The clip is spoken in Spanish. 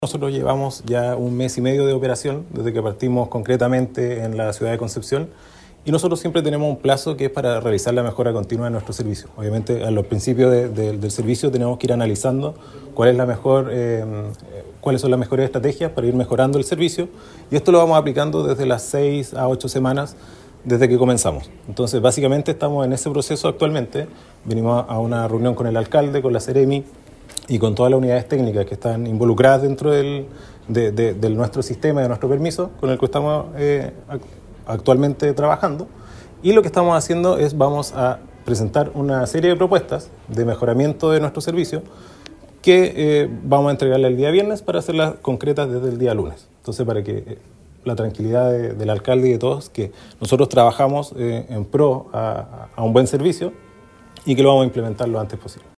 Nosotros llevamos ya 1 mes y medio de operación desde que partimos concretamente en la ciudad de Concepción y nosotros siempre tenemos un plazo que es para realizar la mejora continua de nuestro servicio. Obviamente a los principios del servicio tenemos que ir analizando cuáles son las mejores estrategias para ir mejorando el servicio y esto lo vamos aplicando desde las 6 a 8 semanas desde que comenzamos. Entonces básicamente estamos en ese proceso actualmente. Venimos a una reunión con el alcalde, con la Seremi y con todas las unidades técnicas que están involucradas dentro de nuestro sistema, de nuestro permiso, con el que estamos actualmente trabajando. Y lo que estamos haciendo es vamos a presentar una serie de propuestas de mejoramiento de nuestro servicio que vamos a entregarle el día viernes para hacerlas concretas desde el día lunes. Entonces, para que la tranquilidad del alcalde y de todos, que nosotros trabajamos en pro a un buen servicio y que lo vamos a implementar lo antes posible.